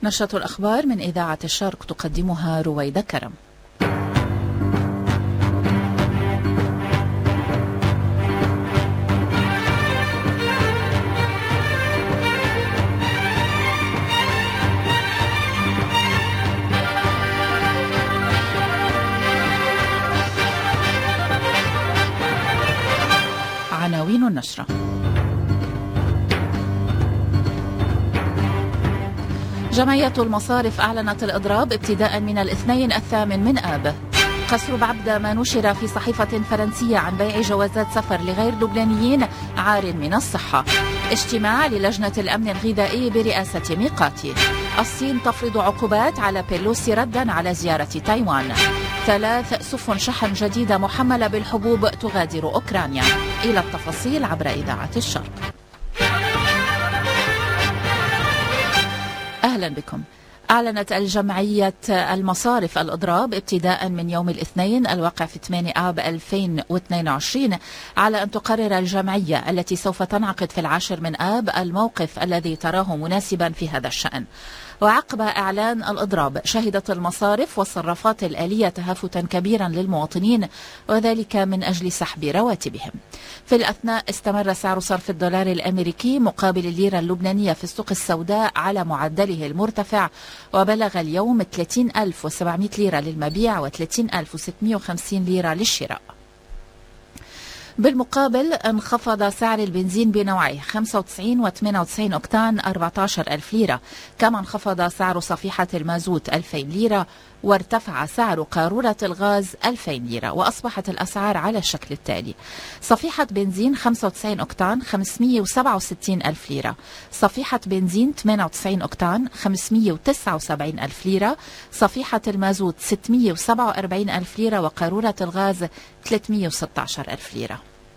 نشرة الأخبار من إذاعة الشرق تقدمها رويدة كرم. عناوين النشرة: جمعية المصارف أعلنت الإضراب ابتداء من الاثنين 8 آب. قصر بعبدة ما نشر في صحيفة فرنسية عن بيع جوازات سفر لغير لبنانيين عار من الصحة. اجتماع للجنة الأمن الغذائي برئاسة ميقاتي. الصين تفرض عقوبات على بيلوسي ردا على زيارة تايوان. 3 سفن شحن جديدة محملة بالحبوب تغادر أوكرانيا. إلى التفاصيل عبر إذاعة الشرق. أهلا بكم. أعلنت الجمعية المصارف الإضراب ابتداء من يوم الاثنين الواقع في 8 آب 2022 على أن تقرر الجمعية التي سوف تنعقد في 10 من آب الموقف الذي تراه مناسبا في هذا الشأن. وعقب إعلان الإضراب شهدت المصارف والصرافات الآلية تهافتا كبيرا للمواطنين، وذلك من أجل سحب رواتبهم. في الأثناء استمر سعر صرف الدولار الأمريكي مقابل الليرة اللبنانية في السوق السوداء على معدله المرتفع، وبلغ اليوم 30,700 ليرة للمبيع و30,650 ليرة للشراء. بالمقابل انخفض سعر البنزين بنوعيه 95 و98 أكتان 14,000 ليرة، كما انخفض سعر صفيحة المازوت 2,000 ليرة، وارتفع سعر قارورة الغاز 2,000 ليرة. وأصبحت الأسعار على الشكل التالي: صفيحة بنزين 95 أكتان 567,000 ليرة، صفيحة بنزين 98 أكتان 579,000 ليرة، صفيحة المازوت 647,000 ليرة، وقارورة الغاز 316,000 ليرة.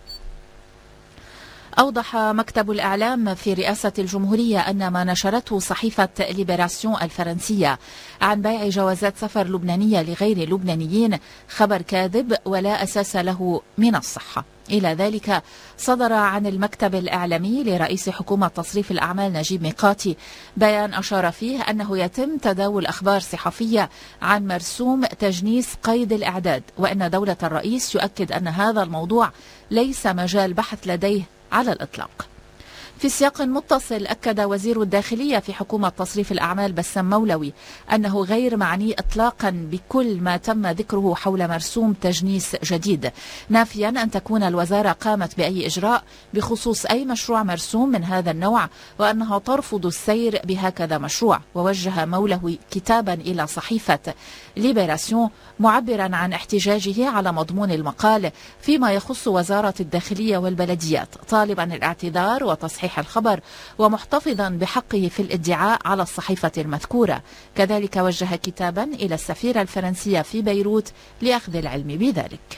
أوضح مكتب الإعلام في رئاسة الجمهورية أن ما نشرته صحيفة ليبراسيون الفرنسية عن بيع جوازات سفر لبنانية لغير لبنانيين خبر كاذب ولا أساس له من الصحة. إلى ذلك صدر عن المكتب الإعلامي لرئيس حكومة تصريف الأعمال نجيب ميقاتي بيان أشار فيه أنه يتم تداول أخبار صحفية عن مرسوم تجنيس قيد الإعداد، وأن دولة الرئيس يؤكد أن هذا الموضوع ليس مجال بحث لديه على الإطلاق. في سياق متصل أكد وزير الداخلية في حكومة تصريف الأعمال بسام مولوي أنه غير معني إطلاقا بكل ما تم ذكره حول مرسوم تجنيس جديد، نافيا أن تكون الوزارة قامت بأي إجراء بخصوص أي مشروع مرسوم من هذا النوع، وأنها ترفض السير بهكذا مشروع. ووجه مولوي كتابا إلى صحيفة ليبراسيون معبرا عن احتجاجه على مضمون المقال فيما يخص وزارة الداخلية والبلديات، طالبا الاعتذار وتصحيح الخبر ومحتفظا بحقه في الادعاء على الصحيفة المذكورة. كذلك وجه كتابا إلى السفيرة الفرنسية في بيروت لأخذ العلم بذلك.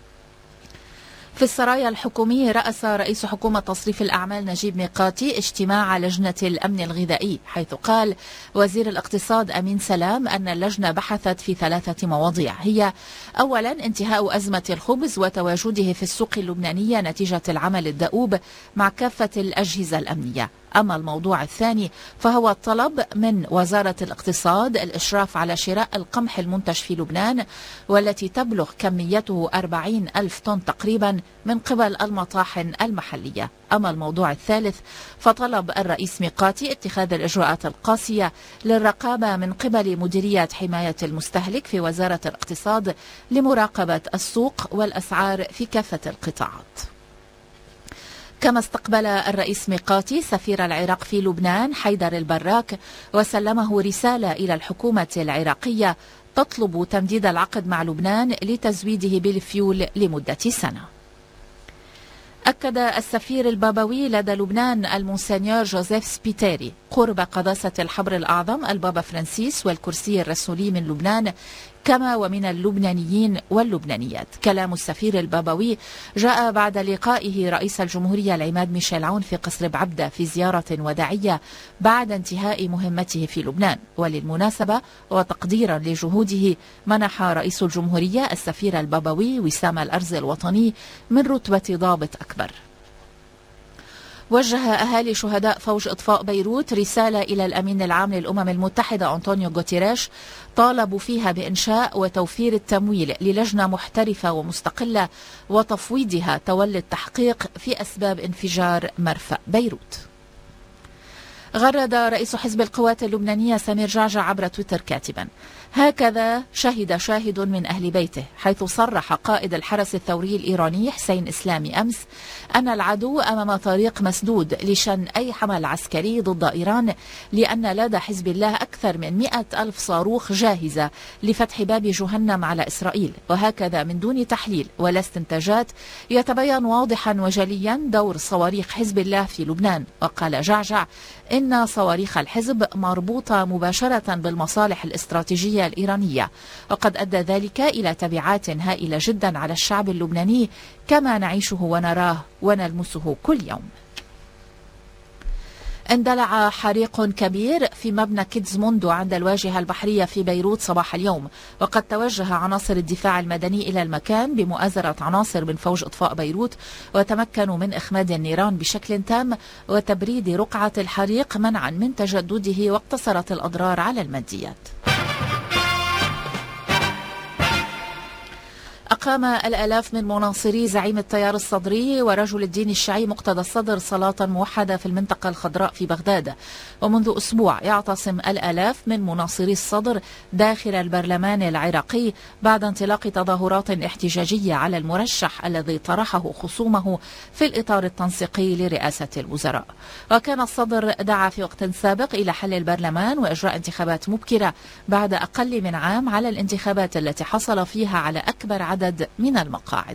في السرايا الحكومي رأس رئيس حكومة تصريف الأعمال نجيب ميقاتي اجتماع لجنة الأمن الغذائي، حيث قال وزير الاقتصاد أمين سلام أن اللجنة بحثت في 3 مواضيع، هي أولا انتهاء أزمة الخبز وتواجده في السوق اللبنانية نتيجة العمل الدؤوب مع كافة الأجهزة الأمنية. أما الموضوع الثاني فهو الطلب من وزارة الاقتصاد الإشراف على شراء القمح المنتج في لبنان، والتي تبلغ كميته 40,000 طن تقريبا من قبل المطاحن المحلية. أما الموضوع الثالث فطلب الرئيس ميقاتي اتخاذ الإجراءات القاسية للرقابة من قبل مديرية حماية المستهلك في وزارة الاقتصاد لمراقبة السوق والأسعار في كافة القطاعات. كما استقبل الرئيس ميقاتي سفير العراق في لبنان حيدر البراك، وسلمه رسالة إلى الحكومة العراقية تطلب تمديد العقد مع لبنان لتزويده بالفيول لمدة سنة. أكد السفير البابوي لدى لبنان المونسنيور جوزيف سبيتيري قرب قداسة الحبر الأعظم البابا فرانسيس والكرسي الرسولي من لبنان كما ومن اللبنانيين واللبنانيات. كلام السفير البابوي جاء بعد لقائه رئيس الجمهورية العماد ميشيل عون في قصر بعبدة في زيارة وداعية بعد انتهاء مهمته في لبنان. وللمناسبة وتقديرا لجهوده منح رئيس الجمهورية السفير البابوي وسام الأرز الوطني من رتبة ضابط أكبر. وجه أهالي شهداء فوج إطفاء بيروت رسالة إلى الأمين العام للأمم المتحدة أنطونيو غوتيريش طالبوا فيها بإنشاء وتوفير التمويل للجنة محترفة ومستقلة وتفويضها تولي التحقيق في أسباب انفجار مرفأ بيروت. غرد رئيس حزب القوات اللبنانية سمير جعجع عبر تويتر كاتبا: هكذا شهد شاهد من أهل بيته، حيث صرح قائد الحرس الثوري الإيراني حسين إسلامي أمس أن العدو أمام طريق مسدود لشن أي حمل عسكري ضد إيران، لأن لدى حزب الله أكثر من 100,000 صاروخ جاهزة لفتح باب جهنم على إسرائيل. وهكذا من دون تحليل ولا استنتاجات يتبين واضحا وجليا دور صواريخ حزب الله في لبنان. وقال جعجع إن صواريخ الحزب مربوطة مباشرة بالمصالح الاستراتيجية الإيرانية، وقد أدى ذلك إلى تبعات هائلة جدا على الشعب اللبناني كما نعيشه ونراه ونلمسه كل يوم. اندلع حريق كبير في مبنى كيدز موندو عند الواجهة البحرية في بيروت صباح اليوم، وقد توجه عناصر الدفاع المدني إلى المكان بمؤازرة عناصر من فوج إطفاء بيروت، وتمكنوا من إخماد النيران بشكل تام وتبريد رقعة الحريق منعا من تجدده، واقتصرت الأضرار على الماديات. أقام الآلاف من مناصري زعيم التيار الصدري ورجل الدين الشيعي مقتدى الصدر صلاة موحدة في المنطقة الخضراء في بغداد. ومنذ أسبوع يعتصم الآلاف من مناصري الصدر داخل البرلمان العراقي بعد انطلاق تظاهرات احتجاجية على المرشح الذي طرحه خصومه في الإطار التنسيقي لرئاسة الوزراء. وكان الصدر دعا في وقت سابق إلى حل البرلمان وإجراء انتخابات مبكرة بعد أقل من عام على الانتخابات التي حصل فيها على أكبر عدد من المقاعد.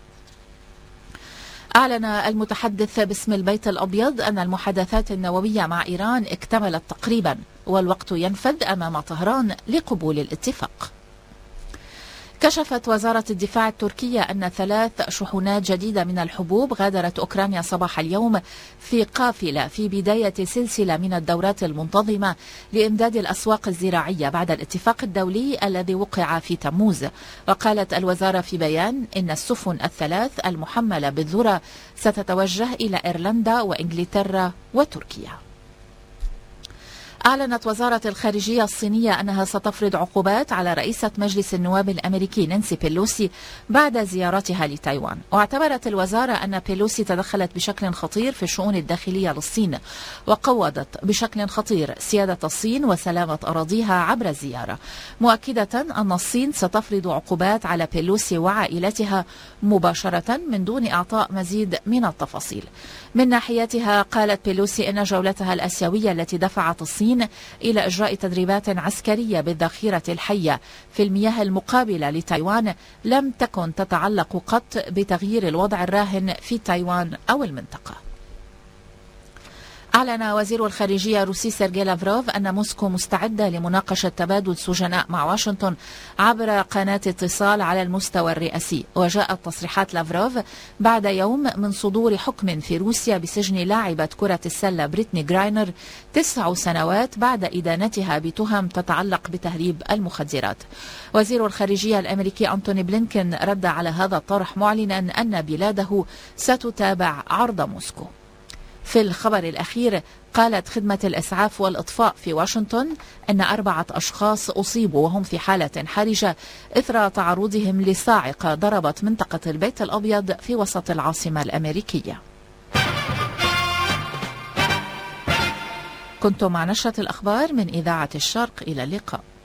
أعلن المتحدث باسم البيت الأبيض أن المحادثات النووية مع إيران اكتملت تقريبا، والوقت ينفذ أمام طهران لقبول الاتفاق. كشفت وزارة الدفاع التركية أن 3 شحنات جديدة من الحبوب غادرت أوكرانيا صباح اليوم في قافلة في بداية سلسلة من الدورات المنتظمة لإمداد الأسواق الزراعية بعد الاتفاق الدولي الذي وقع في تموز. وقالت الوزارة في بيان إن السفن ال3 المحملة بالذرة ستتوجه إلى إيرلندا وإنجلترا وتركيا. أعلنت وزارة الخارجية الصينية أنها ستفرض عقوبات على رئيسة مجلس النواب الأمريكي نانسي بيلوسي بعد زيارتها لتايوان. واعتبرت الوزارة أن بيلوسي تدخلت بشكل خطير في الشؤون الداخلية للصين، وقوضت بشكل خطير سيادة الصين وسلامة أراضيها عبر الزيارة، مؤكدة أن الصين ستفرض عقوبات على بيلوسي وعائلتها مباشرة من دون إعطاء مزيد من التفاصيل. من ناحيتها قالت بيلوسي أن جولتها الآسيوية التي دفعت الصين إلى إجراء تدريبات عسكرية بالذخيرة الحية في المياه المقابلة لتايوان لم تكن تتعلق قط بتغيير الوضع الراهن في تايوان أو المنطقة. أعلن وزير الخارجية الروسي سيرجي لافروف أن موسكو مستعدة لمناقشة تبادل سجناء مع واشنطن عبر قناة اتصال على المستوى الرئاسي. وجاءت تصريحات لافروف بعد يوم من صدور حكم في روسيا بسجن لاعبة كرة السلة بريتني غراينر 9 سنوات بعد إدانتها بتهم تتعلق بتهريب المخدرات. وزير الخارجية الأمريكي أنتوني بلينكن رد على هذا الطرح معلنا أن بلاده ستتابع عرض موسكو. في الخبر الأخير قالت خدمة الإسعاف والإطفاء في واشنطن أن 4 أشخاص أصيبوا وهم في حالة حرجة إثر تعرضهم لصاعقة ضربت منطقة البيت الأبيض في وسط العاصمة الأمريكية. كنتم مع نشرة الأخبار من إذاعة الشرق، إلى اللقاء.